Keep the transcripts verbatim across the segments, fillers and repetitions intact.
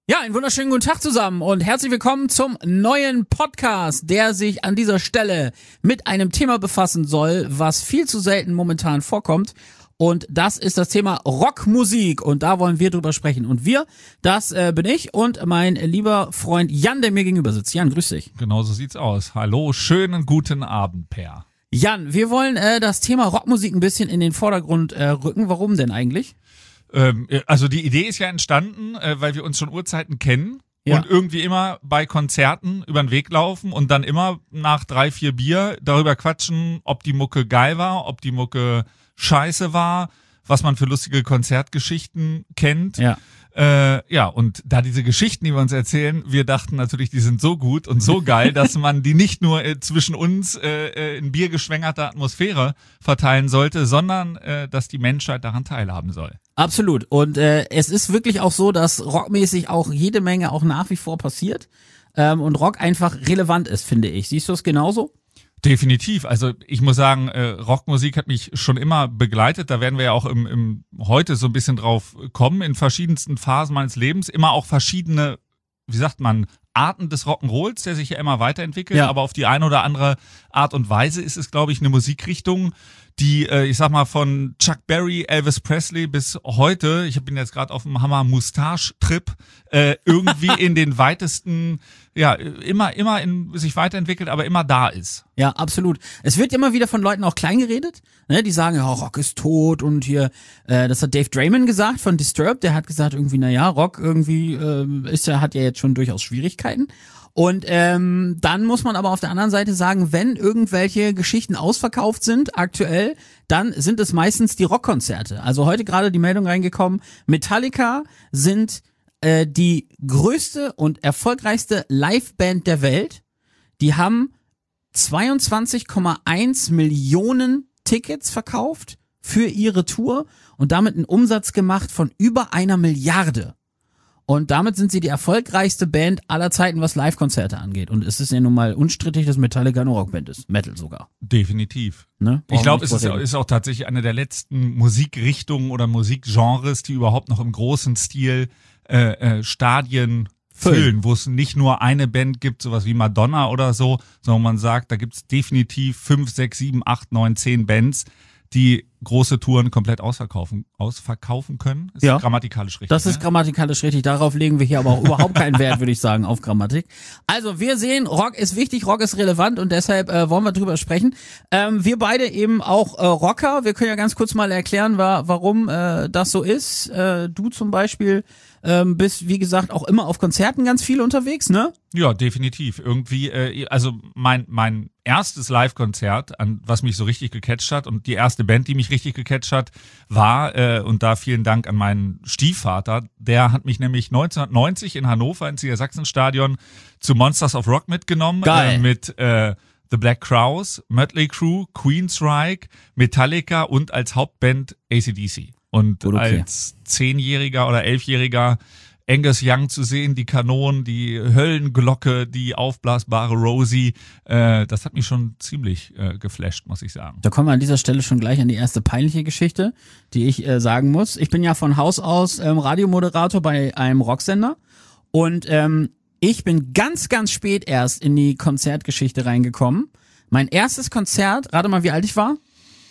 Ja, einen wunderschönen guten Tag zusammen und herzlich willkommen zum neuen Podcast, der sich an dieser Stelle mit einem Thema befassen soll, was viel zu selten momentan vorkommt. Und das ist das Thema Rockmusik und da wollen wir drüber sprechen. Und wir, das äh, bin ich und mein lieber Freund Jan, der mir gegenüber sitzt. Jan, grüß dich. Genau so sieht's aus. Hallo, schönen guten Abend, Per. Jan, wir wollen äh, das Thema Rockmusik ein bisschen in den Vordergrund äh, rücken. Warum denn eigentlich? Ähm, also die Idee ist ja entstanden, äh, weil wir uns schon Urzeiten kennen Ja. und irgendwie immer bei Konzerten über den Weg laufen und dann immer nach drei, vier Bier darüber quatschen, ob die Mucke geil war, ob die Mucke scheiße war, was man für lustige Konzertgeschichten kennt. Ja. Äh, ja, und da diese Geschichten, die wir uns erzählen, wir dachten natürlich, die sind so gut und so geil, dass man die nicht nur äh, zwischen uns äh, äh, in biergeschwängerter Atmosphäre verteilen sollte, sondern äh, dass die Menschheit daran teilhaben soll. Absolut. Und äh, es ist wirklich auch so, dass rockmäßig auch jede Menge auch nach wie vor passiert ähm, und Rock einfach relevant ist, finde ich. Siehst du es genauso? Definitiv. Also ich muss sagen, äh, Rockmusik hat mich schon immer begleitet. Da werden wir ja auch im, im heute so ein bisschen drauf kommen, in verschiedensten Phasen meines Lebens. Immer auch verschiedene, wie sagt man, Arten des Rock'n'Rolls, der sich ja immer weiterentwickelt. Ja. Aber auf die eine oder andere Art und Weise ist es, glaube ich, eine Musikrichtung, die, äh, ich sag mal, von Chuck Berry, Elvis Presley bis heute, ich bin jetzt gerade auf dem Hammer-Moustache-Trip, äh, irgendwie in den weitesten, ja, immer, immer in sich weiterentwickelt, aber immer da ist. Ja, absolut. Es wird immer wieder von Leuten auch klein geredet, ne? Die sagen, ja, Rock ist tot und hier, äh, das hat Dave Draiman gesagt von Disturbed, der hat gesagt irgendwie, na ja, Rock irgendwie äh, ist ja, hat ja jetzt schon durchaus Schwierigkeiten. Und ähm, dann muss man aber auf der anderen Seite sagen, wenn irgendwelche Geschichten ausverkauft sind, aktuell, dann sind es meistens die Rockkonzerte. Also heute gerade die Meldung reingekommen, Metallica sind äh, die größte und erfolgreichste Liveband der Welt. Die haben zweiundzwanzig Komma eins Millionen Tickets verkauft für ihre Tour und damit einen Umsatz gemacht von über einer Milliarde. Und damit sind sie die erfolgreichste Band aller Zeiten, was Live-Konzerte angeht. Und es ist ja nun mal unstrittig, dass Metallica eine Rockband ist. Metal sogar. Definitiv. Ne? Ich glaube, es ist, ist auch tatsächlich eine der letzten Musikrichtungen oder Musikgenres, die überhaupt noch im großen Stil äh, äh, Stadien füllen, Füllen. wo es nicht nur eine Band gibt, sowas wie Madonna oder so, sondern man sagt, da gibt's definitiv fünf, sechs, sieben, acht, neun, zehn Bands, die große Touren komplett ausverkaufen, ausverkaufen können. Ist Ja. grammatikalisch richtig. Das ist ne? grammatikalisch richtig. Darauf legen wir hier aber auch überhaupt keinen Wert, würde ich sagen, auf Grammatik. Also wir sehen, Rock ist wichtig, Rock ist relevant und deshalb äh, wollen wir drüber sprechen. Ähm, wir beide eben auch äh, Rocker. Wir können ja ganz kurz mal erklären, wa warum äh, das so ist. Äh, du zum Beispiel ähm, bist, wie gesagt, auch immer auf Konzerten ganz viel unterwegs, ne? Ja, definitiv. Irgendwie, äh, also mein mein erstes Live-Konzert, an was mich so richtig gecatcht hat und die erste Band, die mich richtig gecatcht hat, war, äh, und da vielen Dank an meinen Stiefvater, der hat mich nämlich neunzehnhundertneunzig in Hannover ins Niedersachsenstadion zu Monsters of Rock mitgenommen. Geil. Äh, mit äh, The Black Crowes, Mötley Crüe, Queensryche, Metallica und als Hauptband A C D C. Und Gut, okay. als Zehnjähriger oder Elfjähriger Angus Young zu sehen, die Kanonen, die Höllenglocke, die aufblasbare Rosie, äh, das hat mich schon ziemlich äh, geflasht, muss ich sagen. Da kommen wir an dieser Stelle schon gleich an die erste peinliche Geschichte, die ich äh, sagen muss. Ich bin ja von Haus aus ähm, Radiomoderator bei einem Rocksender und ähm, ich bin ganz, ganz spät erst in die Konzertgeschichte reingekommen. Mein erstes Konzert, rate mal, wie alt ich war?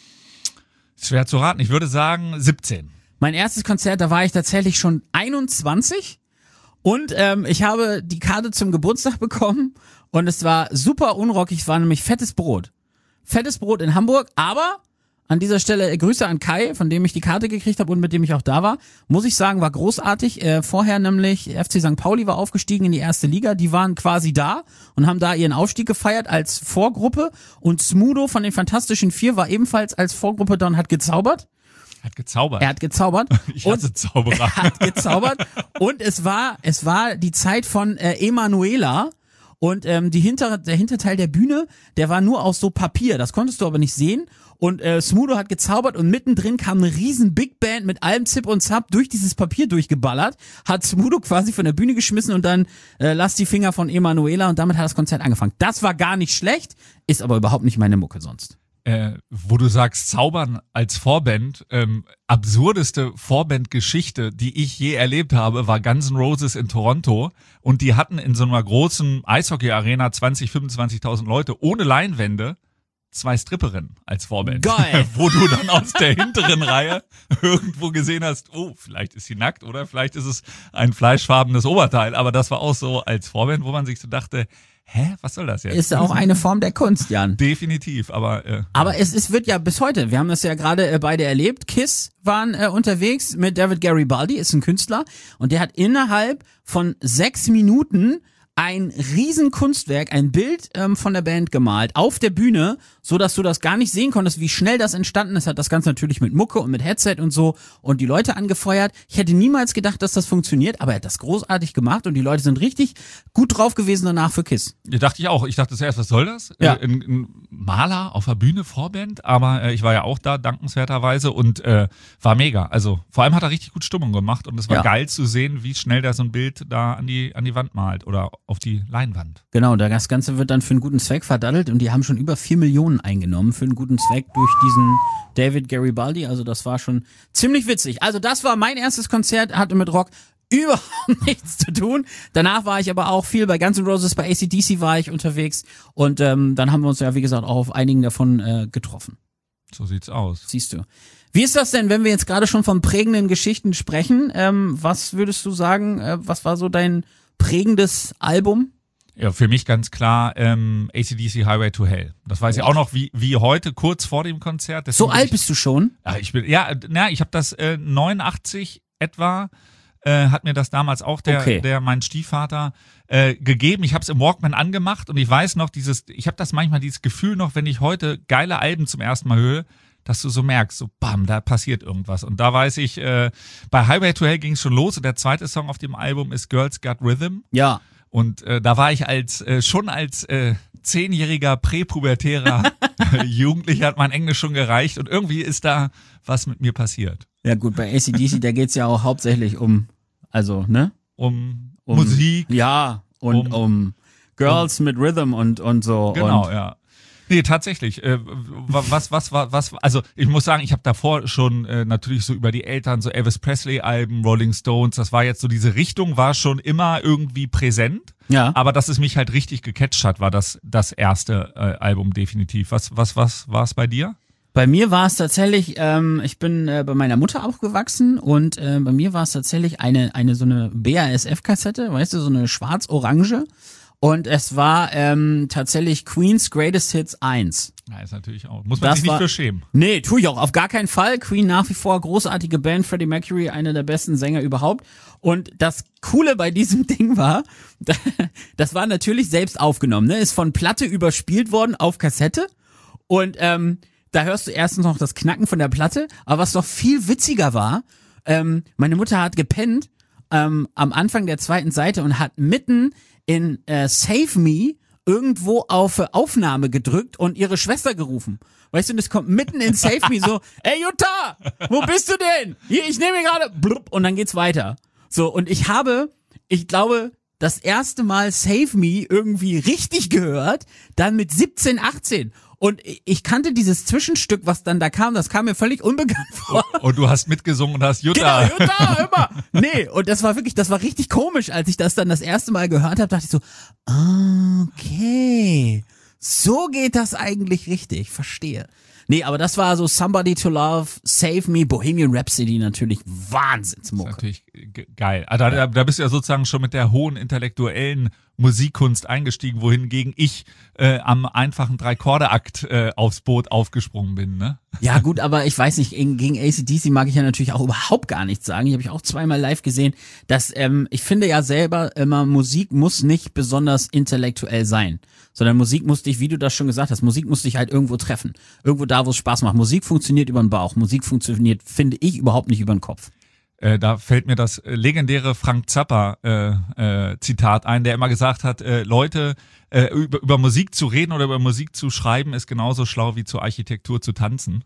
Schwer zu raten, ich würde sagen siebzehn. Mein erstes Konzert, da war ich tatsächlich schon einundzwanzig und ähm, ich habe die Karte zum Geburtstag bekommen und es war super unrockig, es war nämlich Fettes Brot. Fettes Brot in Hamburg, aber an dieser Stelle Grüße an Kai, von dem ich die Karte gekriegt habe und mit dem ich auch da war. Muss ich sagen, war großartig. Äh, vorher nämlich F C Sankt Pauli war aufgestiegen in die erste Liga. Die waren quasi da und haben da ihren Aufstieg gefeiert als Vorgruppe und Smudo von den Fantastischen Vier war ebenfalls als Vorgruppe da und hat gezaubert. Er hat gezaubert. Er hat gezaubert. Ich hasse und Zauberer. Er hat gezaubert. Und es war, es war die Zeit von äh, Emanuela. Und ähm, die hintere, der Hinterteil der Bühne, der war nur aus so Papier. Das konntest du aber nicht sehen. Und äh, Smudo hat gezaubert und mittendrin kam eine riesen Big Band mit allem Zip und Zap durch dieses Papier durchgeballert. Hat Smudo quasi von der Bühne geschmissen und dann äh, lass die Finger von Emanuela und damit hat das Konzert angefangen. Das war gar nicht schlecht, ist aber überhaupt nicht meine Mucke sonst. Äh, wo du sagst, Zaubern als Vorband, ähm, absurdeste Vorbandgeschichte, die ich je erlebt habe, war Guns N' Roses in Toronto und die hatten in so einer großen Eishockey-Arena zwanzig, fünfundzwanzigtausend Leute ohne Leinwände zwei Stripperinnen als Vorband. Geil. Wo du dann aus der hinteren Reihe irgendwo gesehen hast, oh, vielleicht ist sie nackt oder vielleicht ist es ein fleischfarbenes Oberteil, aber das war auch so als Vorband, wo man sich so dachte, hä, was soll das jetzt? Ist auch eine Form der Kunst, Jan. Definitiv, aber äh, Aber es, es wird ja bis heute, wir haben das ja gerade äh, beide erlebt, Kiss waren äh, unterwegs mit David Garibaldi, ist ein Künstler und der hat innerhalb von sechs Minuten ein riesen Kunstwerk, ein Bild ähm, von der Band gemalt auf der Bühne, so dass du das gar nicht sehen konntest, wie schnell das entstanden ist. Hat das Ganze natürlich mit Mucke und mit Headset und so und die Leute angefeuert. Ich hätte niemals gedacht, dass das funktioniert, aber er hat das großartig gemacht und die Leute sind richtig gut drauf gewesen danach für Kiss. Ja, dachte ich auch. Ich dachte zuerst, was soll das? Ja. Äh, ein, ein Maler auf der Bühne, Vorband, aber äh, ich war ja auch da, dankenswerterweise und äh, war mega. Also vor allem hat er richtig gut Stimmung gemacht und es war Ja. geil zu sehen, wie schnell der so ein Bild da an die an die Wand malt oder auf die Leinwand. Genau, das Ganze wird dann für einen guten Zweck verdattelt und die haben schon über vier Millionen eingenommen für einen guten Zweck durch diesen David Garibaldi. Also das war schon ziemlich witzig. Also das war mein erstes Konzert, hatte mit Rock überhaupt nichts zu tun. Danach war ich aber auch viel bei Guns N' Roses, bei A C D C war ich unterwegs und ähm, dann haben wir uns ja, wie gesagt, auch auf einigen davon äh, getroffen. So sieht's aus. Siehst du. Wie ist das denn, wenn wir jetzt gerade schon von prägenden Geschichten sprechen? Ähm, was würdest du sagen, äh, was war so dein prägendes Album? Ja, für mich ganz klar ähm, A C D C Highway to Hell. Das weiß ich auch noch wie wie heute, kurz vor dem Konzert. Deswegen So bin alt ich, bist du schon? Ja, ich bin ja, na, ich habe das äh, neunundachtzig etwa äh, hat mir das damals auch der Okay. der mein Stiefvater äh, gegeben. Ich habe es im Walkman angemacht und ich weiß noch dieses, ich habe das manchmal dieses Gefühl noch, wenn ich heute geile Alben zum ersten Mal höre, dass du so merkst, so bam, da passiert irgendwas. Und da weiß ich, äh, bei Highway to Hell ging es schon los und der zweite Song auf dem Album ist Girls Got Rhythm. Ja. Und äh, da war ich als äh, schon als äh, zehnjähriger präpubertärer Jugendlicher hat mein Englisch schon gereicht und irgendwie ist da was mit mir passiert. Ja gut, bei A C D C, da geht's ja auch hauptsächlich um, also, ne? Um, Um Musik. Ja, und um, Um- Girls mit Rhythm und, und so. Genau, und, ja. Nee, tatsächlich. Äh, was, was, was, was, also ich muss sagen, ich habe davor schon äh, natürlich so über die Eltern, so Elvis Presley-Alben, Rolling Stones, das war jetzt so diese Richtung, war schon immer irgendwie präsent. Ja. Aber dass es mich halt richtig gecatcht hat, war das das erste äh, Album definitiv. Was, was, was war es bei dir? Bei mir war es tatsächlich, ähm, ich bin äh, bei meiner Mutter aufgewachsen und äh, bei mir war es tatsächlich eine, eine so eine B A S F-Kassette, weißt du, so eine schwarz-orange. Und es war ähm, tatsächlich Queen's Greatest Hits eins. Ja, ist natürlich auch. Muss man Das sich nicht war- für schämen. Nee, tue ich auch, auf gar keinen Fall. Queen nach wie vor großartige Band, Freddie Mercury, einer der besten Sänger überhaupt. Und das Coole bei diesem Ding war, das war natürlich selbst aufgenommen, ne? Ist von Platte überspielt worden auf Kassette. Und ähm, da hörst du erstens noch das Knacken von der Platte. Aber was noch viel witziger war, ähm, meine Mutter hat gepennt ähm, am Anfang der zweiten Seite und hat mitten in äh, Save Me irgendwo auf äh, Aufnahme gedrückt und ihre Schwester gerufen. Weißt du, das kommt mitten in Save Me so, ey Jutta, wo bist du denn? Hier, ich nehme gerade, blub, und dann geht's weiter. So, und ich habe, ich glaube, das erste Mal Save Me irgendwie richtig gehört, dann mit siebzehn, achtzehn. Und ich kannte dieses Zwischenstück, was dann da kam, das kam mir völlig unbekannt vor. Und du hast mitgesungen und hast Jutta. Genau, Jutta, immer. Nee, und das war wirklich, das war richtig komisch, als ich das dann das erste Mal gehört habe, dachte ich so, okay, so geht das eigentlich richtig, verstehe. Nee, aber das war so Somebody to Love, Save Me, Bohemian Rhapsody natürlich, Wahnsinnsmucke. Natürlich ge- geil. Ah, da, da, da bist du ja sozusagen schon mit der hohen intellektuellen Musikkunst eingestiegen, wohingegen ich äh, am einfachen Drei-Chorde-Akt äh, aufs Boot aufgesprungen bin, ne? Ja gut, aber ich weiß nicht, gegen A C D C mag ich ja natürlich auch überhaupt gar nichts sagen. Ich habe ich auch zweimal live gesehen, dass ähm, ich finde ja selber immer, Musik muss nicht besonders intellektuell sein, sondern Musik muss dich, wie du das schon gesagt hast, Musik muss dich halt irgendwo treffen. Irgendwo da, wo es Spaß macht. Musik funktioniert über den Bauch. Musik funktioniert, finde ich, überhaupt nicht über den Kopf. Äh, da fällt mir das legendäre Frank Zappa äh, äh, Zitat ein, der immer gesagt hat, äh, Leute, äh, über, über Musik zu reden oder über Musik zu schreiben ist genauso schlau wie zur Architektur zu tanzen.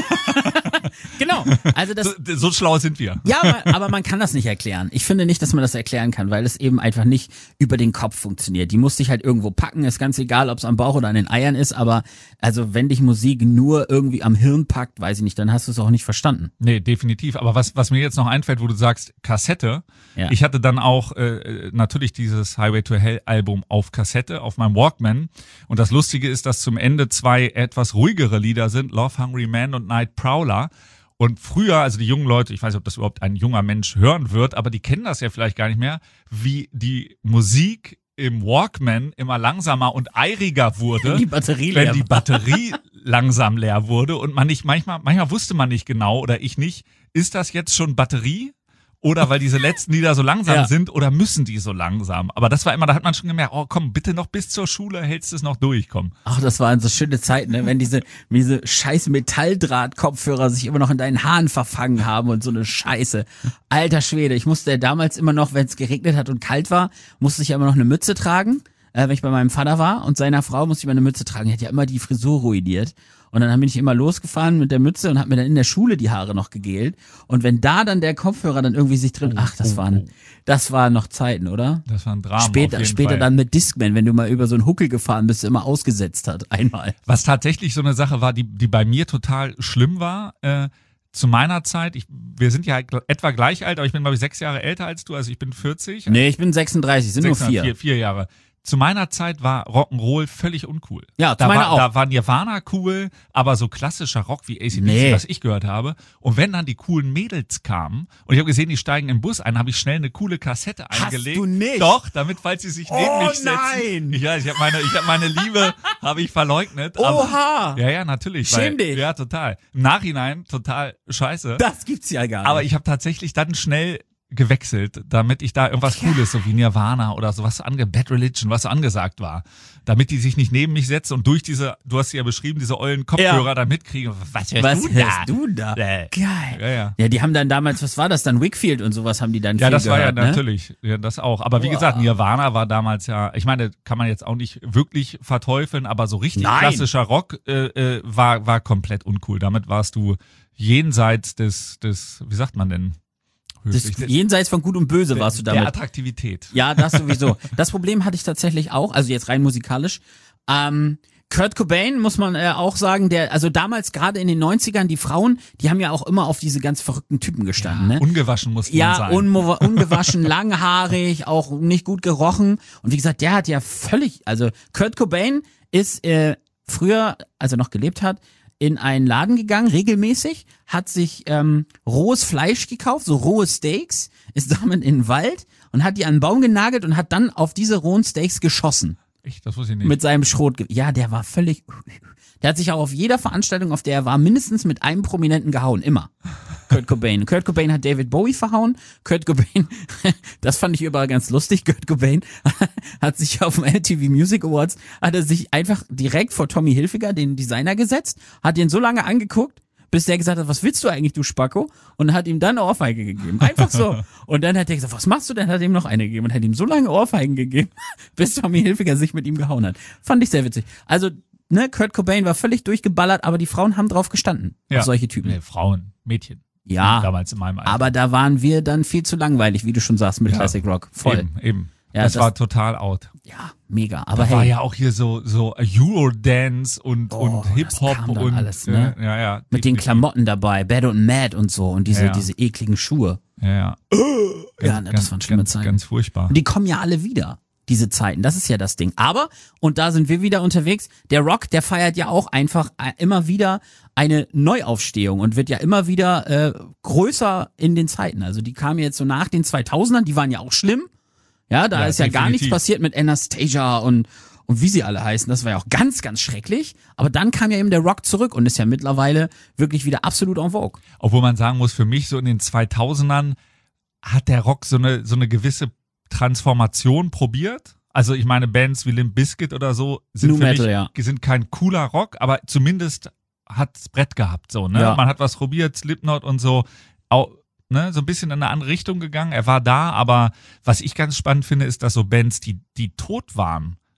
Genau. Also das, so, so schlau sind wir. Ja, aber, aber man kann das nicht erklären. Ich finde nicht, dass man das erklären kann, weil es eben einfach nicht über den Kopf funktioniert. Die muss dich halt irgendwo packen, ist ganz egal, ob es am Bauch oder an den Eiern ist, aber also wenn dich Musik nur irgendwie am Hirn packt, weiß ich nicht, dann hast du es auch nicht verstanden. Nee, definitiv. Aber was, was mir jetzt noch einfällt, wo du sagst, Kassette, Ja. ich hatte dann auch äh, natürlich dieses Highway to Hell Album auf Kassette, auf meinem Walkman. Und das Lustige ist, dass zum Ende zwei etwas ruhigere Lieder sind, Love Hungry Man und Night Prowler. Und früher, also die jungen Leute, ich weiß nicht, ob das überhaupt ein junger Mensch hören wird, aber die kennen das ja vielleicht gar nicht mehr, wie die Musik im Walkman immer langsamer und eiriger wurde, Die Batterie wenn leer die war. Batterie langsam leer wurde und man nicht, manchmal, manchmal wusste man nicht genau oder ich nicht, ist das jetzt schon Batterie? Oder weil diese letzten Lieder so langsam Ja. sind oder müssen die so langsam? Aber das war immer, da hat man schon gemerkt, oh komm, bitte noch bis zur Schule hältst du es noch durch, komm. Ach, das waren so schöne Zeiten, ne? Wenn diese, diese scheiß Metalldraht-Kopfhörer sich immer noch in deinen Haaren verfangen haben und so eine Scheiße. Alter Schwede, ich musste ja damals immer noch, wenn es geregnet hat und kalt war, musste ich ja immer noch eine Mütze tragen, äh, wenn ich bei meinem Vater war und seiner Frau musste ich immer eine Mütze tragen. Die hat ja immer die Frisur ruiniert. Und dann bin ich immer losgefahren mit der Mütze und hab mir dann in der Schule die Haare noch gegelt. Und wenn da dann der Kopfhörer dann irgendwie sich drin, ach, das waren, das waren noch Zeiten, oder? Das war ein Drama. Später, auf jeden später Fall. dann mit Discman, wenn du mal über so einen Huckel gefahren bist, der immer ausgesetzt hat, einmal. Was tatsächlich so eine Sache war, die, die bei mir total schlimm war, äh, zu meiner Zeit, ich, wir sind ja etwa gleich alt, aber ich bin, glaube ich, sechs Jahre älter als du, also ich bin vierzig. Nee, ich bin sechsunddreißig, sind nur Sechs, vier. vier. Vier Jahre. Zu meiner Zeit war Rock'n'Roll völlig uncool. Ja, zu da meiner war, auch. Da war Nirvana cool, aber so klassischer Rock wie A C D C, Nee. was ich gehört habe. Und wenn dann die coolen Mädels kamen und ich habe gesehen, die steigen im Bus ein, habe ich schnell eine coole Kassette Hast eingelegt. du nicht? Doch, damit, falls sie sich neben Oh mich setzen. nein! Ich weiß, ich habe meine, ich habe meine Liebe, habe ich verleugnet. Oha! Aber, ja, ja, natürlich. Schäm weil, dich. Ja, total. Im Nachhinein total scheiße. Das gibt's ja gar nicht. Aber ich habe tatsächlich dann schnell gewechselt, damit ich da irgendwas Cooles, so wie Nirvana oder sowas, ange Bad Religion, was so angesagt war. Damit die sich nicht neben mich setzen und durch diese, du hast sie ja beschrieben, diese ollen Kopfhörer Ja. da mitkriegen. Was hörst Was du hörst da? du da? Äh. Geil. Ja, ja. Ja, die haben dann damals, was war das dann? Wickfield und sowas haben die dann Ja, viel das war ja gehört, ne? natürlich, ja, das auch. Aber wie Boah. gesagt, Nirvana war damals ja, ich meine, kann man jetzt auch nicht wirklich verteufeln, aber so richtig Nein. klassischer Rock äh, äh, war, war komplett uncool. Damit warst du jenseits des, des, wie sagt man denn? Das, Höchlich- jenseits von Gut und Böse warst du der damit. Attraktivität. Ja, das sowieso. Das Problem hatte ich tatsächlich auch, also jetzt rein musikalisch. Ähm, Kurt Cobain, muss man äh, auch sagen, der, also damals gerade in den neunzigern, die Frauen, die haben ja auch immer auf diese ganz verrückten Typen gestanden, ne? Ungewaschen musste man Ja, sein. unmo- ungewaschen, langhaarig, auch nicht gut gerochen. Und wie gesagt, der hat ja völlig, also Kurt Cobain ist äh, früher, als er noch gelebt hat, in einen Laden gegangen, regelmäßig, hat sich ähm, rohes Fleisch gekauft, so rohe Steaks, ist damit in den Wald und hat die an einen Baum genagelt und hat dann auf diese rohen Steaks geschossen. Echt, das wusste ich nicht. Mit seinem Schrot. Ja, der war völlig. Der hat sich auch auf jeder Veranstaltung, auf der er war, mindestens mit einem Prominenten gehauen. Immer. Kurt Cobain. Kurt Cobain hat David Bowie verhauen. Kurt Cobain, das fand ich überall ganz lustig. Kurt Cobain hat sich auf dem M T V Music Awards, hat er sich einfach direkt vor Tommy Hilfiger, den Designer, gesetzt, hat ihn so lange angeguckt, bis der gesagt hat, was willst du eigentlich, du Spacko? Und hat ihm dann eine Ohrfeige gegeben. Einfach so. Und dann hat er gesagt, was machst du denn? Hat ihm noch eine gegeben und hat ihm so lange Ohrfeigen gegeben, bis Tommy Hilfiger sich mit ihm gehauen hat. Fand ich sehr witzig. Also, ne, Kurt Cobain war völlig durchgeballert, aber die Frauen haben drauf gestanden. Ja. Auf solche Typen. Nee, Frauen, Mädchen. Ja. Damals in meinem Alter. Aber da waren wir dann viel zu langweilig, wie du schon sagst, mit Ja. Classic Rock. Voll. Eben, eben. Ja, das, das- war total out. Ja, mega. Aber Da hey. war ja auch hier so, so Eurodance und, Oh, und das Hip-Hop kam dann und alles, ne? äh, ja, ja. mit den definitiv. Klamotten dabei, Bad und Mad und so und diese, Ja, ja. diese ekligen Schuhe. Ja, ja. Ja, ne, das waren schlimme ganz, Zeiten. Ganz furchtbar. Und die kommen ja alle wieder, diese Zeiten. Das ist ja das Ding. Aber, und da sind wir wieder unterwegs, der Rock, der feiert ja auch einfach äh, immer wieder eine Neuaufstehung und wird ja immer wieder äh, größer in den Zeiten. Also die kamen jetzt so nach den zweitausendern, die waren ja auch schlimm. Ja, da Ja, ist ja gar nichts definitiv. passiert mit Anastasia und und wie sie alle heißen, das war ja auch ganz, ganz schrecklich. Aber dann kam ja eben der Rock zurück und ist ja mittlerweile wirklich wieder absolut en vogue. Obwohl man sagen muss, für mich so in den zweitausendern hat der Rock so eine, so eine gewisse Transformation probiert. Also ich meine, Bands wie Limp Bizkit oder so sind Nu für Metal, mich ja. sind kein cooler Rock, aber zumindest hat's Brett gehabt, so, ne? Ja. Man hat was probiert, Slipknot und so, auch, ne, so ein bisschen in eine andere Richtung gegangen. Er war da, aber was ich ganz spannend finde, ist, dass so Bands, die, die tot waren,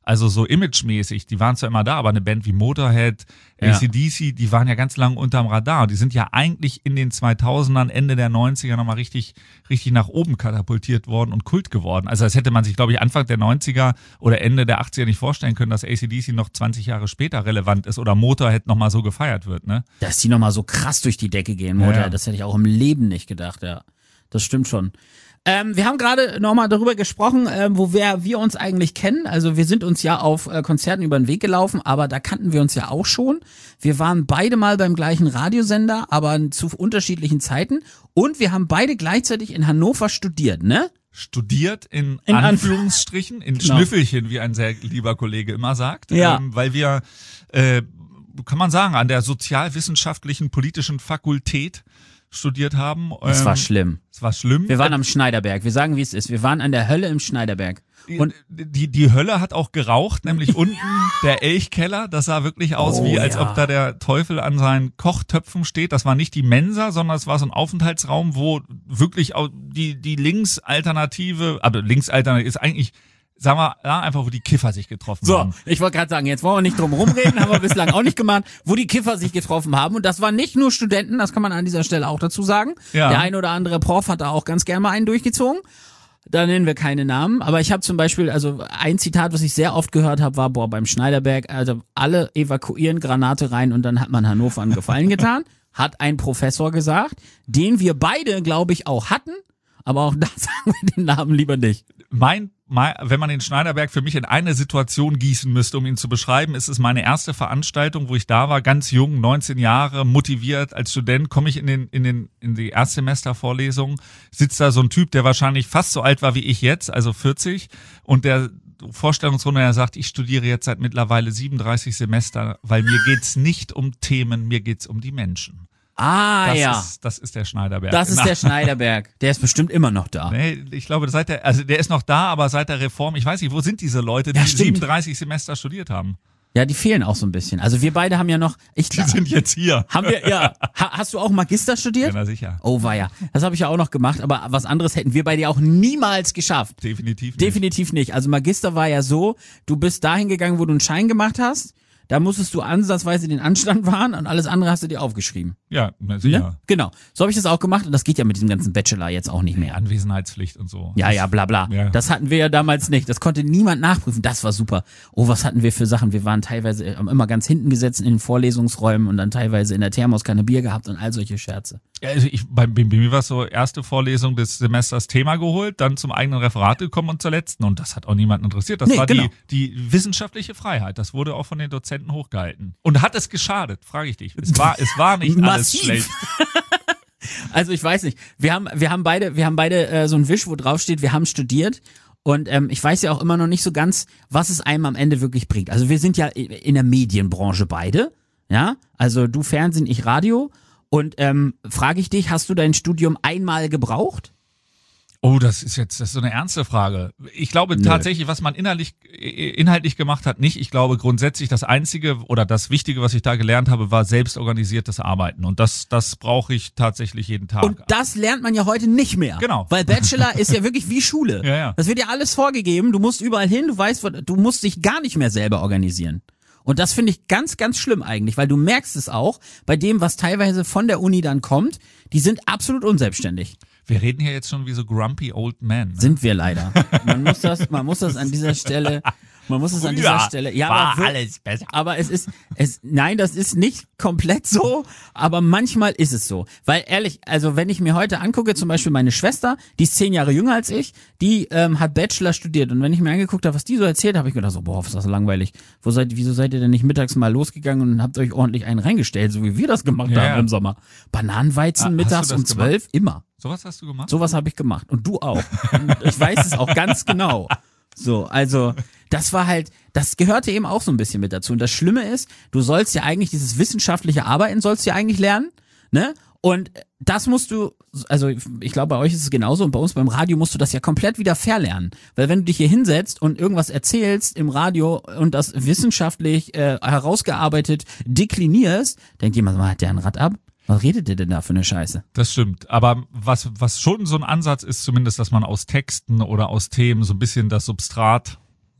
Also so imagemäßig, die waren zwar immer da, aber eine Band wie Motorhead, Ja. A C D C, die waren ja ganz lange unterm Radar. Die sind ja eigentlich in den zweitausendern, Ende der neunziger nochmal richtig, richtig nach oben katapultiert worden und Kult geworden. Also das hätte man sich, glaube ich, Anfang der neunziger oder Ende der achtziger nicht vorstellen können, dass A C D C noch zwanzig Jahre später relevant ist oder Motorhead nochmal so gefeiert wird, ne? Dass die nochmal so krass durch die Decke gehen, Motorhead, Ja, ja. das hätte ich auch im Leben nicht gedacht, ja. Das stimmt schon. Ähm, wir haben gerade nochmal darüber gesprochen, ähm, wo wir, wir uns eigentlich kennen. Also wir sind uns ja auf äh, Konzerten über den Weg gelaufen, aber da kannten wir uns ja auch schon. Wir waren beide mal beim gleichen Radiosender, aber zu unterschiedlichen Zeiten. Und wir haben beide gleichzeitig in Hannover studiert, ne? Studiert in, In Anführungsstrichen, in Genau. Schnüffelchen, wie ein sehr lieber Kollege immer sagt. Ja. Ähm, weil wir, äh, kann man sagen, an der sozialwissenschaftlichen politischen Fakultät studiert haben. Es war Ähm, schlimm. Es war schlimm. Wir waren am Schneiderberg. Wir sagen, wie es ist. Wir waren an der Hölle im Schneiderberg. Und die, die Hölle hat auch geraucht, nämlich unten der Elchkeller. Das sah wirklich aus, Oh, wie als ja. ob da der Teufel an seinen Kochtöpfen steht. Das war nicht die Mensa, sondern es war so ein Aufenthaltsraum, wo wirklich auch die, die Linksalternative, also Linksalternative ist eigentlich, sagen wir, ja, einfach wo die Kiffer sich getroffen so, haben. ich wollte gerade sagen, jetzt wollen wir nicht drum rumreden, haben wir bislang auch nicht gemacht, wo die Kiffer sich getroffen haben. Und das waren nicht nur Studenten, das kann man an dieser Stelle auch dazu sagen. Ja. Der ein oder andere Prof hat da auch ganz gerne mal einen durchgezogen. Da nennen wir keine Namen, aber ich habe zum Beispiel, also ein Zitat, was ich sehr oft gehört habe, war, boah, beim Schneiderberg, also alle evakuieren, Granate rein und dann hat man Hannover einen Gefallen getan, hat ein Professor gesagt, den wir beide, glaube ich, auch hatten, aber auch da sagen wir den Namen lieber nicht. Mein, mein, wenn man den Schneiderberg für mich in eine Situation gießen müsste, um ihn zu beschreiben, ist es meine erste Veranstaltung, wo ich da war, ganz jung, neunzehn Jahre, motiviert als Student, komme ich in den in den in die Erstsemestervorlesung, sitzt da so ein Typ, der wahrscheinlich fast so alt war wie ich jetzt, also vierzig, und der Vorstellungsrunde, er sagt, ich studiere jetzt seit mittlerweile siebenunddreißig Semester, weil mir geht's nicht um Themen, mir geht's um die Menschen. Ah, Das ja. ist, das ist der Schneiderberg. Das ist Na, der Schneiderberg. Der ist bestimmt immer noch da. Nee, ich glaube, seit der, also der ist noch da, aber seit der Reform, ich weiß nicht, wo sind diese Leute, die Ja, stimmt. siebenunddreißig Semester studiert haben? Ja, die fehlen auch so ein bisschen. Also wir beide haben ja noch, ich Die sind jetzt hier. haben wir, ja, ha, hast du auch Magister Ja, studiert? na sicher. Oh, war ja. Das habe ich ja auch noch gemacht, aber was anderes hätten wir beide auch niemals geschafft. Definitiv nicht. Definitiv nicht. Also Magister war ja so, du bist dahin gegangen, wo du einen Schein gemacht hast, da musstest du ansatzweise den Anstand wahren und alles andere hast du dir aufgeschrieben. Ja, na sicher. Ne? Genau. So habe ich das auch gemacht und das geht ja mit diesem ganzen Bachelor jetzt auch nicht mehr. Anwesenheitspflicht und so. Ja, ja, bla bla. Ja. Das hatten wir ja damals nicht. Das konnte niemand nachprüfen. Das war super. Oh, was hatten wir für Sachen? Wir waren teilweise äh, immer ganz hinten gesessen in den Vorlesungsräumen und dann teilweise in der Thermoskanne Bier gehabt und all solche Scherze. Ja, also ich, bei, bei mir war es so, erste Vorlesung des Semesters Thema geholt, dann zum eigenen Referat gekommen und zur letzten. Und das hat auch niemanden interessiert. Das Nee, war genau. die, die wissenschaftliche Freiheit. Das wurde auch von den Dozenten hochgehalten. Und hat es geschadet, frage ich dich. Es war, es war nicht alles Massiv. schlecht. Also ich weiß nicht. Wir haben, wir haben beide, wir haben beide äh, so ein Wisch, wo drauf steht, wir haben studiert. Und ähm, ich weiß ja auch immer noch nicht so ganz, was es einem am Ende wirklich bringt. Also wir sind ja in der Medienbranche beide, ja. Also du Fernsehen, ich Radio. Und ähm, frage ich dich, hast du dein Studium einmal gebraucht? Oh, das ist jetzt das ist so eine ernste Frage. Ich glaube Nö. tatsächlich, was man inhaltlich, inhaltlich gemacht hat, nicht. Ich glaube grundsätzlich das Einzige oder das Wichtige, was ich da gelernt habe, war selbstorganisiertes Arbeiten. Und das, das brauche ich tatsächlich jeden Tag. Und das lernt man ja heute nicht mehr. Genau. Weil Bachelor ist ja wirklich wie Schule. Ja, ja. Das wird dir alles vorgegeben, du musst überall hin, du weißt, du musst dich gar nicht mehr selber organisieren. Und das finde ich ganz, ganz schlimm eigentlich, weil du merkst es auch bei dem, was teilweise von der Uni dann kommt, die sind absolut unselbstständig. Wir reden hier jetzt schon wie so grumpy old men. Ne? Sind wir leider. Man muss das, man muss das an dieser Stelle, man muss es an dieser Stelle, ja, war aber wir- alles besser. Aber es ist, es, nein, das ist nicht komplett so, aber manchmal ist es so. Weil ehrlich, also wenn ich mir heute angucke, zum Beispiel meine Schwester, die ist zehn Jahre jünger als ich, die ähm, hat Bachelor studiert und wenn ich mir angeguckt habe, was die so erzählt, habe ich gedacht so, boah, was ist das langweilig. Wo seid, wieso seid ihr denn nicht mittags mal losgegangen und habt euch ordentlich einen reingestellt, so wie wir das gemacht Ja, haben ja. im Sommer. Bananenweizen Ah, hast mittags du das um zwölf, immer. Sowas hast du gemacht? Sowas habe ich gemacht. Und du auch. Und ich weiß es auch ganz genau. So, also, das war halt, das gehörte eben auch so ein bisschen mit dazu. Und das Schlimme ist, du sollst ja eigentlich dieses wissenschaftliche Arbeiten sollst du ja eigentlich lernen, ne? Und das musst du, also ich glaube, bei euch ist es genauso und bei uns beim Radio musst du das ja komplett wieder verlernen. Weil wenn du dich hier hinsetzt und irgendwas erzählst im Radio und das wissenschaftlich äh, herausgearbeitet deklinierst, denkt jemand, hat der ein Rad ab? Was redet ihr denn da für eine Scheiße? Das stimmt. Aber was, was schon so ein Ansatz ist, zumindest, dass man aus Texten oder aus Themen so ein bisschen das Substrat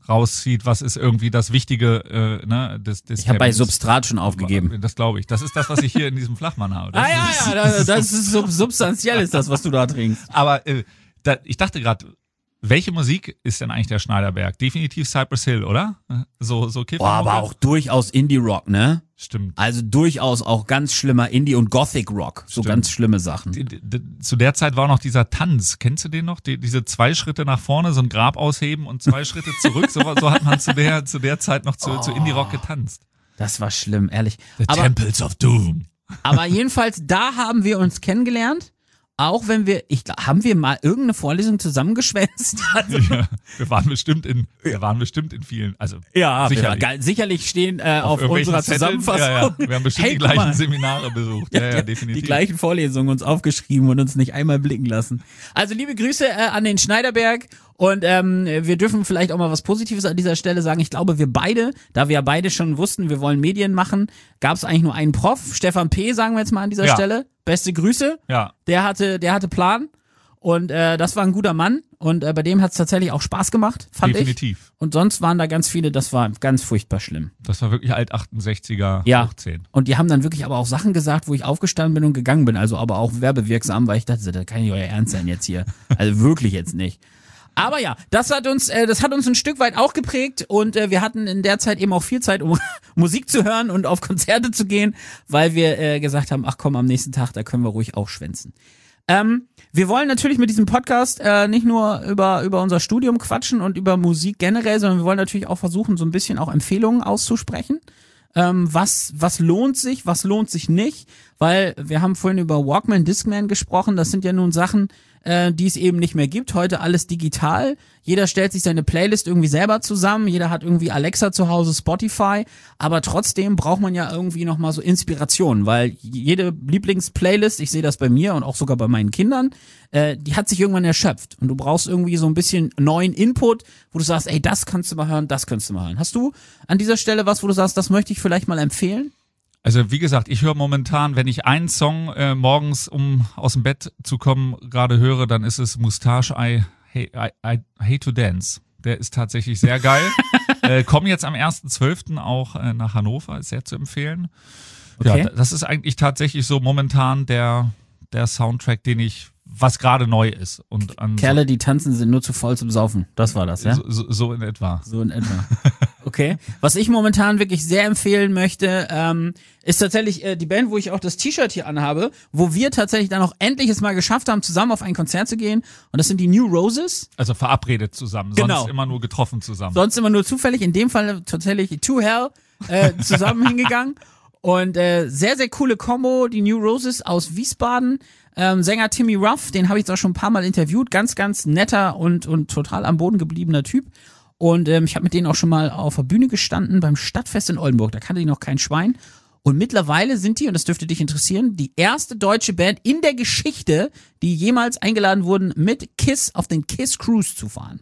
rauszieht, was ist irgendwie das Wichtige, äh, ne, des, des Ich habe bei Termins. Substrat schon aufgegeben. Das glaube ich. Das ist das, was ich hier in diesem Flachmann habe. Das Ah ja, ist, ja, das, das ist sub substanziell ist das, was du da trinkst. Aber äh, da, ich dachte gerade, welche Musik ist denn eigentlich der Schneiderberg? Definitiv Cypress Hill, oder? So, so Kiffen. Boah, aber auch durchaus Indie-Rock, ne? Stimmt. Also durchaus auch ganz schlimmer Indie- und Gothic-Rock. So Stimmt. ganz schlimme Sachen. Die, die, zu der Zeit war noch dieser Tanz. Kennst du den noch? Die, diese zwei Schritte nach vorne, so ein Grab ausheben und zwei Schritte zurück. So, so hat man zu der, zu der Zeit noch zu, oh. zu Indie-Rock getanzt. Das war schlimm, ehrlich. The aber, Temples of Doom. Aber jedenfalls, da haben wir uns kennengelernt. Auch wenn wir, ich glaub, haben wir mal irgendeine Vorlesung zusammengeschwänzt? Also, ja, wir waren bestimmt in, wir waren bestimmt in vielen, also ja, sicherlich, wir, sicherlich stehen äh, auf, auf unserer Zetteln, Zusammenfassung. Ja, ja. Wir haben bestimmt Hey, die guck gleichen mal. Seminare besucht. Ja, ja, ja, definitiv. Die gleichen Vorlesungen uns aufgeschrieben und uns nicht einmal blicken lassen. Also liebe Grüße äh, an den Schneiderberg. Und ähm, wir dürfen vielleicht auch mal was Positives an dieser Stelle sagen. Ich glaube, wir beide, da wir ja beide schon wussten, wir wollen Medien machen, gab es eigentlich nur einen Prof, Stefan P., sagen wir jetzt mal an dieser ja. Stelle. Beste Grüße. Ja. Der hatte, der hatte Plan. Und äh, das war ein guter Mann. Und äh, bei dem hat es tatsächlich auch Spaß gemacht, fand ich. Definitiv. Und sonst waren da ganz viele, das war ganz furchtbar schlimm. Das war wirklich alt achtundsechziger Ja. hoch zehn. Und die haben dann wirklich aber auch Sachen gesagt, wo ich aufgestanden bin und gegangen bin. Also aber auch werbewirksam, weil ich dachte, das kann nicht euer Ernst sein jetzt hier. Also wirklich jetzt nicht. Aber ja, das hat uns, äh, das hat uns ein Stück weit auch geprägt und äh, wir hatten in der Zeit eben auch viel Zeit, um Musik zu hören und auf Konzerte zu gehen, weil wir äh, gesagt haben, ach komm, am nächsten Tag, da können wir ruhig auch schwänzen. Ähm, wir wollen natürlich mit diesem Podcast äh, nicht nur über über unser Studium quatschen und über Musik generell, sondern wir wollen natürlich auch versuchen, so ein bisschen auch Empfehlungen auszusprechen. Ähm, was was lohnt sich, was lohnt sich nicht, weil wir haben vorhin über Walkman, Discman gesprochen, das sind ja nun Sachen, äh, die es eben nicht mehr gibt, heute alles digital, jeder stellt sich seine Playlist irgendwie selber zusammen, jeder hat irgendwie Alexa zu Hause, Spotify, aber trotzdem braucht man ja irgendwie nochmal so Inspiration, weil jede Lieblingsplaylist, ich sehe das bei mir und auch sogar bei meinen Kindern, äh, die hat sich irgendwann erschöpft und du brauchst irgendwie so ein bisschen neuen Input, wo du sagst, ey, das kannst du mal hören, das kannst du mal hören. Hast du an dieser Stelle was, wo du sagst, das möchte ich vielleicht mal empfehlen? Also wie gesagt, ich höre momentan, wenn ich einen Song äh, morgens, um aus dem Bett zu kommen, gerade höre, dann ist es Moustache I, I, I, I Hate to Dance. Der ist tatsächlich sehr geil. äh, kommen jetzt am ersten zwölften auch äh, nach Hannover, ist sehr zu empfehlen. Okay. Ja, das ist eigentlich tatsächlich so momentan der, der Soundtrack, den ich, was gerade neu ist. Und an Kerle, die tanzen, sind nur zu voll zum Saufen. Das war das, ja? so, so, so in etwa. So in etwa. Okay. Was ich momentan wirklich sehr empfehlen möchte, ähm, ist tatsächlich äh, die Band, wo ich auch das T-Shirt hier anhabe, wo wir tatsächlich dann auch endlich es mal geschafft haben, zusammen auf ein Konzert zu gehen. Und das sind die New Roses. Also verabredet zusammen, Genau. sonst immer nur getroffen zusammen. Sonst immer nur zufällig. In dem Fall tatsächlich To Hell äh, zusammen hingegangen. Und äh, sehr, sehr coole Combo, die New Roses aus Wiesbaden. Ähm, Sänger Timmy Ruff, den habe ich jetzt auch schon ein paar Mal interviewt. Ganz, ganz netter und, und total am Boden gebliebener Typ. Und ähm, ich habe mit denen auch schon mal auf der Bühne gestanden beim Stadtfest in Oldenburg. Da kannte ich noch kein Schwein. Und mittlerweile sind die, und das dürfte dich interessieren, die erste deutsche Band in der Geschichte, die jemals eingeladen wurden, mit Kiss auf den Kiss Cruise zu fahren.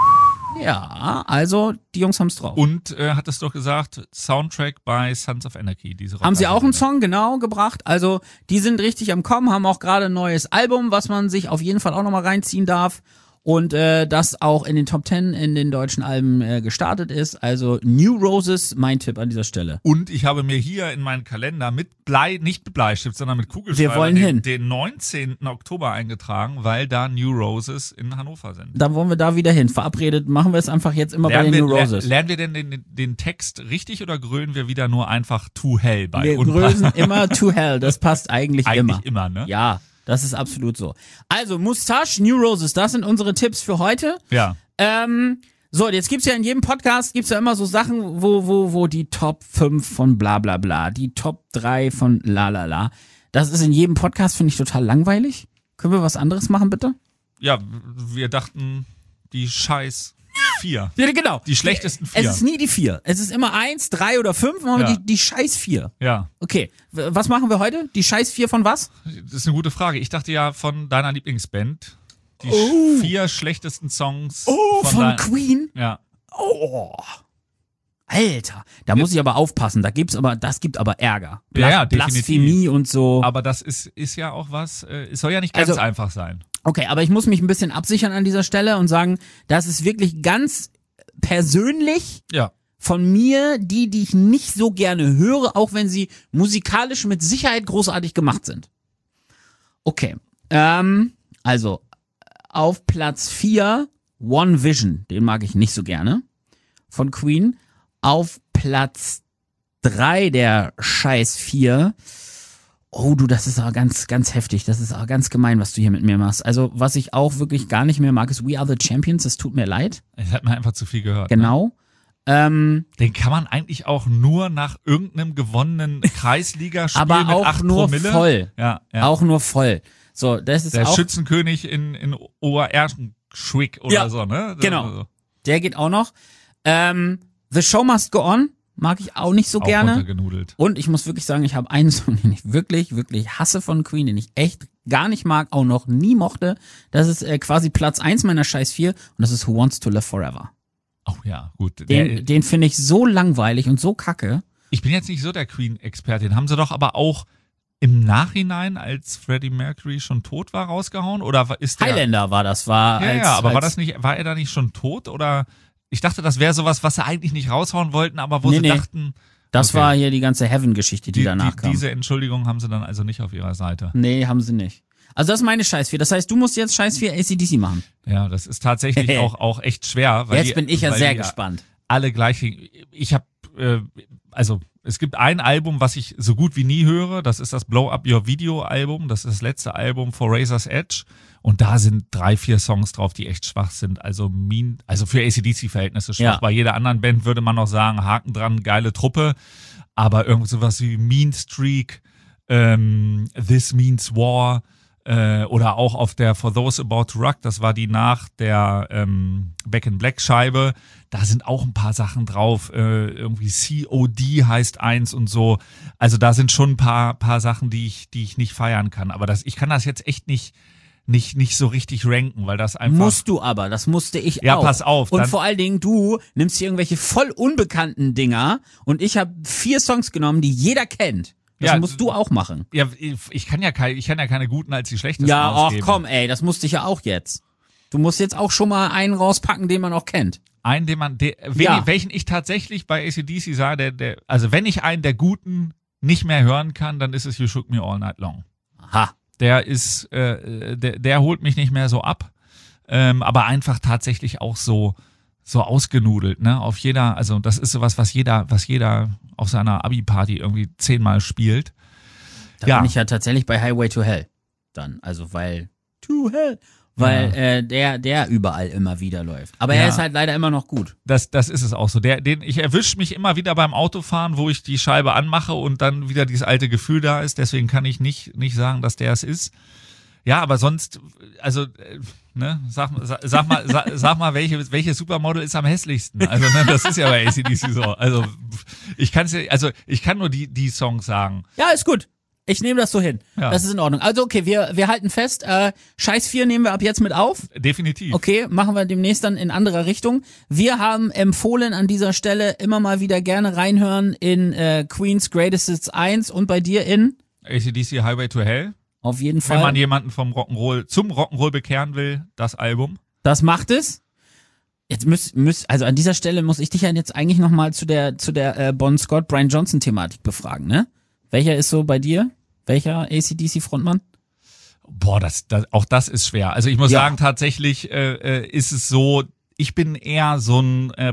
Ja, also die Jungs haben's drauf. Und äh, hattest doch gesagt, Soundtrack bei Sons of Anarchy. Diese Haben sie auch einen Rockband. Song, genau, gebracht. Also die sind richtig am Kommen, haben auch gerade ein neues Album, was man sich auf jeden Fall auch nochmal reinziehen darf. Und äh, das auch in den Top Ten in den deutschen Alben äh, gestartet ist. Also New Roses, mein Tipp an dieser Stelle. Und ich habe mir hier in meinen Kalender mit Blei, nicht mit Bleistift, sondern mit Kugelschreiber Wir wollen den, hin. den neunzehnten Oktober eingetragen, weil da New Roses in Hannover sind. Dann wollen wir da wieder hin. Verabredet machen wir es einfach jetzt immer Lernen bei wir, den New Roses. ler- lernen wir denn den, den Text richtig oder grölen wir wieder nur einfach To Hell bei? Wir Unpa- größen immer To Hell. Das passt eigentlich, Eigentlich immer. immer, ne? Ja, das ist absolut so. Also Moustache, New Roses, das sind unsere Tipps für heute. Ja. Ähm, so, jetzt gibt's ja in jedem Podcast gibt's ja immer so Sachen, wo, wo, wo die Top fünf von bla bla bla, die Top drei von la la la. Das ist in jedem Podcast, finde ich, total langweilig. Können wir was anderes machen, bitte? Ja, wir dachten, die Scheiß vier. Ja, genau. Die schlechtesten Es vier. ist nie die vier. Es ist immer eins, drei oder fünf, machen wir Ja. die, die Scheiß vier. Ja, Okay, w- was machen wir heute? Die Scheiß vier von was? das ist eine gute Frage. Ich dachte ja von deiner Lieblingsband, die Oh. vier schlechtesten Songs Oh, von, von, dein- Queen? Ja. Oh. Alter, da muss ich aber aufpassen. Da gibt's aber, das gibt aber Ärger. Ja, ja, definitiv. Blasphemie und so. Aber das ist, ist ja auch was, äh, es soll ja nicht ganz Also- einfach sein. Okay, aber ich muss mich ein bisschen absichern an dieser Stelle und sagen, das ist wirklich ganz persönlich Ja. von mir die, die ich nicht so gerne höre, auch wenn sie musikalisch mit Sicherheit großartig gemacht sind. Okay, ähm, also auf Platz vier One Vision, den mag ich nicht so gerne, von Queen. Auf Platz drei der Scheiß vier, oh du, das ist aber ganz, ganz heftig, das ist aber ganz gemein, was du hier mit mir machst. Also was ich auch wirklich gar nicht mehr mag, ist We Are the Champions, das tut mir leid. Ich hat man einfach zu viel gehört. Genau. Ne? Ähm, Den kann man eigentlich auch nur nach irgendeinem gewonnenen Kreisligaspiel aber mit auch acht nur Promille. voll. Ja, ja. Auch nur voll. So, das ist Der auch, Schützenkönig in, in Obererschenschwick oder Ja, so, ne? genau. Der geht auch noch. Ähm, The Show Must Go On mag ich auch nicht so Auch gerne. runtergenudelt. Und ich muss wirklich sagen, ich habe einen Song, den ich wirklich, wirklich hasse von Queen, den ich echt gar nicht mag, auch noch nie mochte. Das ist äh, quasi Platz eins meiner Scheiß vier und das ist Who Wants to Live Forever. Oh ja, gut. Den, Der, den finde ich so langweilig und so kacke. ich bin jetzt nicht so der Queen-Expertin. Haben sie doch aber auch im Nachhinein, als Freddie Mercury schon tot war, rausgehauen? Oder ist der... Highlander war das, war Ja, als, ja, aber als, war das nicht, war er da nicht schon tot? Oder ich dachte, das wäre sowas, was sie eigentlich nicht raushauen wollten, aber wo Nee, sie nee. dachten... Das okay. war hier die ganze Heaven-Geschichte, die, die, danach die, kam. Diese Entschuldigung haben sie dann also nicht auf ihrer Seite. Nee, haben sie nicht. Also das ist meine Scheiß vier. Das heißt, du musst jetzt Scheiß vier A C D C machen. Ja, das ist tatsächlich auch, auch echt schwer. Weil Jetzt die, bin ich ja weil sehr die gespannt. Alle gleich. Ich habe, äh, also es gibt ein Album, was ich so gut wie nie höre. Das ist das Blow Up Your Video Album. Das ist das letzte Album For Razor's Edge. Und da sind drei, vier Songs drauf, die echt schwach sind. Also mean, also für A C D C-Verhältnisse schwach. Ja. Bei jeder anderen Band würde man noch sagen, Haken dran, geile Truppe. Aber irgend sowas wie Mean Streak, ähm, This Means War, äh, oder auch auf der For Those About to Rock, das war die nach der ähm, Back in Black Scheibe, da sind auch ein paar Sachen drauf, äh, irgendwie C O D heißt eins und so. Also da sind schon ein paar, paar Sachen, die ich, die ich nicht feiern kann. Aber das, ich kann das jetzt echt nicht, nicht, nicht so richtig ranken, weil das einfach... Musst du aber, das musste ich Ja, auch. pass auf, Und dann- vor allen Dingen, du nimmst hier irgendwelche voll unbekannten Dinger und ich habe vier Songs genommen, die jeder kennt. Das Ja, musst du auch machen. Ja, ich kann ja keine, ich kann ja keine guten als die schlechtesten Ja, ach ausgeben. komm, ey, das musste ich ja auch jetzt. Du musst jetzt auch schon mal einen rauspacken, den man auch kennt. Einen, den man, der, wen, Ja. welchen ich tatsächlich bei A C D C sah, der, der, also wenn ich einen der guten nicht mehr hören kann, dann ist es You Shook Me All Night Long. Aha. Der ist, äh, der, der holt mich nicht mehr so ab, ähm, aber einfach tatsächlich auch so, so ausgenudelt, ne? Auf jeder, also das ist sowas, was jeder, was jeder auf seiner Abi-Party irgendwie zehnmal spielt. Da Ja. bin ich ja tatsächlich bei Highway to Hell. Dann, also weil to Hell, weil Ja. äh, der der überall immer wieder läuft. Aber Ja. er ist halt leider immer noch gut. Das, das ist es auch so. Der, den, ich erwische mich immer wieder beim Autofahren, wo ich die Scheibe anmache und dann wieder dieses alte Gefühl da ist. Deswegen kann ich nicht, nicht sagen, dass der es ist. Ja, aber sonst, also, äh, ne, sag, sag, sag mal, sag, sag mal, welche, welche Supermodel ist am hässlichsten? Also, ne, das ist ja bei A C D C so. Also, ich kann's ja, also, ich kann nur die, die Songs sagen. Ja, ist gut. Ich nehme das so hin. Ja. Das ist in Ordnung. Also okay, wir wir halten fest, äh, Scheiß vier nehmen wir ab jetzt mit auf. Definitiv. Okay, machen wir demnächst dann in anderer Richtung. Wir haben empfohlen an dieser Stelle immer mal wieder gerne reinhören in äh, Queen's Greatest Hits eins und bei dir in A C D C Highway to Hell. auf jeden Wenn man Fall. jemanden vom Rock'n'Roll, zum Rock'n'Roll bekehren will, das Album. Das macht es. Jetzt müsst, müsst also an dieser Stelle muss ich dich ja jetzt eigentlich noch mal zu der zu der äh, Bon Scott Brian Johnson Thematik befragen, ne? Welcher ist so bei dir? Welcher A C D C Frontmann? Boah, das, das, auch das ist schwer. Also ich muss Ja. sagen, tatsächlich äh, äh, ist es so, ich bin eher so ein äh,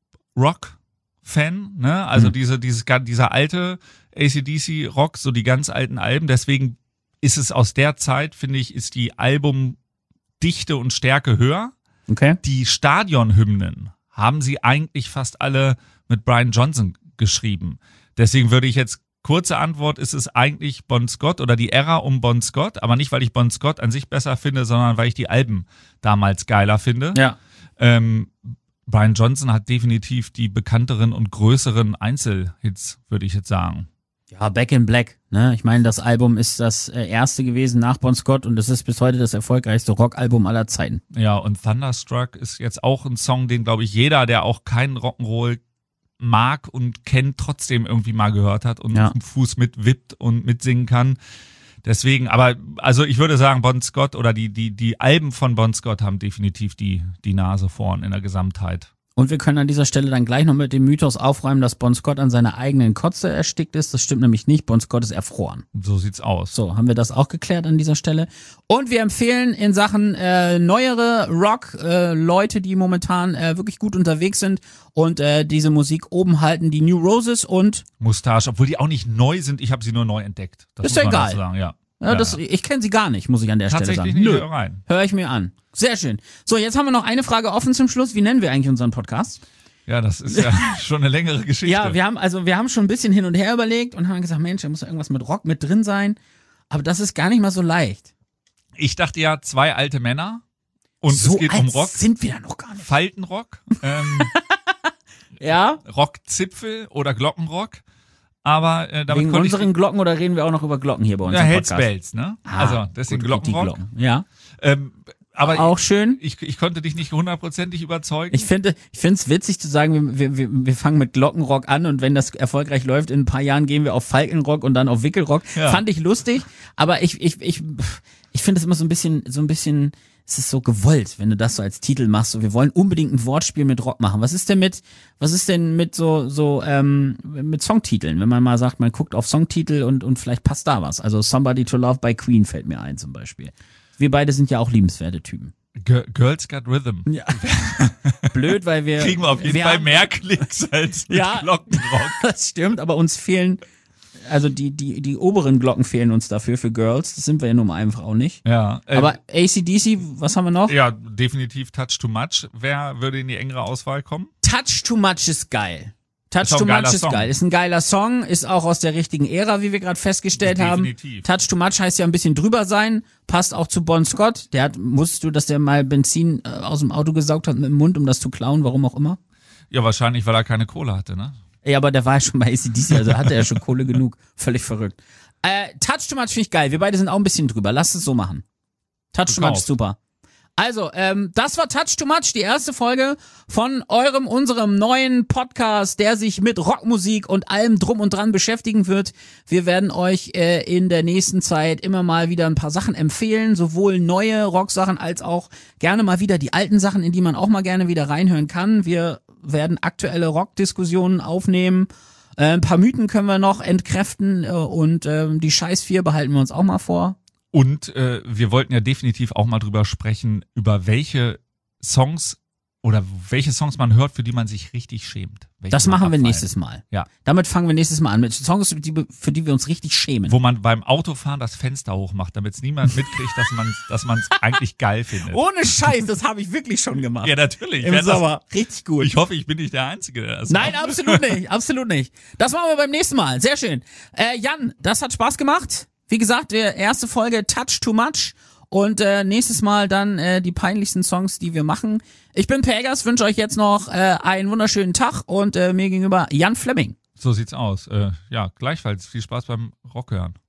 Pub-Rock-Fan, ne? Also Mhm. diese, dieses, ga- dieser alte A C D C-Rock, so die ganz alten Alben. Deswegen ist es aus der Zeit, finde ich, ist die Albumdichte und Stärke höher. Okay. Die Stadionhymnen haben sie eigentlich fast alle mit Brian Johnson geschrieben. Deswegen würde ich jetzt, kurze Antwort, ist es eigentlich Bon Scott oder die Ära um Bon Scott, aber nicht, weil ich Bon Scott an sich besser finde, sondern weil ich die Alben damals geiler finde. Ja. Ähm, Brian Johnson hat definitiv die bekannteren und größeren Einzelhits, würde ich jetzt sagen. Ja, Back in Black, ne? Ich meine, das Album ist das äh, erste gewesen nach Bon Scott und es ist bis heute das erfolgreichste Rockalbum aller Zeiten. Ja, und Thunderstruck ist jetzt auch ein Song, den, glaube ich, jeder, der auch keinen Rock'n'Roll mag und kennt, trotzdem irgendwie mal gehört hat und Ja. auf dem Fuß mitwippt und mitsingen kann. Deswegen, aber also ich würde sagen, Bon Scott oder die die die Alben von Bon Scott haben definitiv die die Nase vorn in der Gesamtheit. Und wir können an dieser Stelle dann gleich noch mit dem Mythos aufräumen, dass Bon Scott an seiner eigenen Kotze erstickt ist. Das stimmt nämlich nicht. Bon Scott ist erfroren. So sieht's aus. So, haben wir das auch geklärt an dieser Stelle. Und wir empfehlen in Sachen äh, neuere Rock-Leute, äh, die momentan äh, wirklich gut unterwegs sind und äh, diese Musik oben halten, die New Roses und Moustache, obwohl die auch nicht neu sind. Ich habe sie nur neu entdeckt. Das ist muss ja man egal. dazu sagen, ja. Ja, Ja, das, ja. ich kenne sie gar nicht, muss ich an der Stelle sagen. Tatsächlich nicht, Nö, hör rein. höre ich mir an. Sehr schön. So, jetzt haben wir noch eine Frage offen zum Schluss. Wie nennen wir eigentlich unseren Podcast? Ja, das ist ja schon eine längere Geschichte. Ja, wir haben also wir haben schon ein bisschen hin und her überlegt und haben gesagt, Mensch, da muss ja irgendwas mit Rock mit drin sein. Aber das ist gar nicht mal so leicht. Ich dachte ja, zwei alte Männer und so es geht alt um Rock. sind wir da noch gar nicht. Faltenrock, ähm, Ja? Rockzipfel oder Glockenrock. Aber äh, damit Wegen konnte unseren Glocken oder reden wir auch noch über Glocken hier bei uns ich... im Ja, Podcast? Hells Bells, ne? Ah, also deswegen gut, die Glockenrock. Glocken. Ja. Ähm, aber Auch schön. ich, ich konnte dich nicht hundertprozentig überzeugen. Ich finde, ich finde es witzig zu sagen, wir, wir, wir fangen mit Glockenrock an und wenn das erfolgreich läuft, in ein paar Jahren gehen wir auf Falkenrock und dann auf Wickelrock. Ja. Fand ich lustig, aber ich, ich, ich, ich finde es immer so ein bisschen, so ein bisschen, es ist so gewollt, wenn du das so als Titel machst. So, wir wollen unbedingt ein Wortspiel mit Rock machen. Was ist denn mit, was ist denn mit so, so, ähm, mit Songtiteln? Wenn man mal sagt, man guckt auf Songtitel und, und vielleicht passt da was. Also Somebody to Love by Queen fällt mir ein zum Beispiel. Wir beide sind ja auch liebenswerte Typen. G- Girls Got Rhythm. Ja. Blöd, weil wir Kriegen wir auf jeden wir Fall haben- mehr Klicks als mit Ja. Glockenrock. Das stimmt, aber uns fehlen, also die, die, die oberen Glocken fehlen uns dafür, für Girls. Das sind wir ja nun mal einfach auch nicht. Ja, äh, Aber A C D C, was haben wir noch? ja, definitiv Touch Too Much. Wer würde in die engere Auswahl kommen? Touch Too Much ist geil. Touch Ist auch Too ein geiler Much ist Song. geil. Ist ein geiler Song, ist auch aus der richtigen Ära, wie wir gerade festgestellt Definitiv. haben. Touch Too Much heißt ja ein bisschen drüber sein, passt auch zu Bon Scott. Der hat, wusstest du, dass der mal Benzin äh, aus dem Auto gesaugt hat mit dem Mund, um das zu klauen, warum auch immer? Ja, wahrscheinlich, weil er keine Kohle hatte, ne? Ja, aber der war ja schon bei A C D C, also hatte er schon Kohle genug. Völlig verrückt. Äh, Touch Too Much finde ich geil. Wir beide sind auch ein bisschen drüber. Lass es so machen. Touch Too Much Gekauft. ist super. Also, ähm, das war Touch Too Much, die erste Folge von eurem, unserem neuen Podcast, der sich mit Rockmusik und allem drum und dran beschäftigen wird. Wir werden euch äh, in der nächsten Zeit immer mal wieder ein paar Sachen empfehlen, sowohl neue Rocksachen als auch gerne mal wieder die alten Sachen, in die man auch mal gerne wieder reinhören kann. Wir werden aktuelle Rockdiskussionen aufnehmen. Äh, ein paar Mythen können wir noch entkräften äh, und äh, die Scheiß vier behalten wir uns auch mal vor. Und äh, wir wollten ja definitiv auch mal drüber sprechen, über welche Songs oder welche Songs man hört, für die man sich richtig schämt. Welche Das machen wir abfallen. nächstes Mal. Ja. Damit fangen wir nächstes Mal an. Mit Songs, für die, für die wir uns richtig schämen. Wo man beim Autofahren das Fenster hochmacht, damit es niemand mitkriegt, dass man dass man es eigentlich geil findet. Ohne Scheiß, das habe ich wirklich schon gemacht. Ja, natürlich. Im Wer das- Sommer. Richtig gut. Ich hoffe, ich bin nicht der Einzige, der das Nein, macht. absolut nicht. Absolut nicht. Das machen wir beim nächsten Mal. Sehr schön. Äh, Jan, das hat Spaß gemacht. Wie gesagt, die erste Folge Touch Too Much. Und äh, nächstes Mal dann äh, die peinlichsten Songs, die wir machen. Ich bin Pelgas, wünsche euch jetzt noch äh, einen wunderschönen Tag und äh, mir gegenüber Jan Flemming. So sieht's aus. Äh, ja, gleichfalls. Viel Spaß beim Rock hören.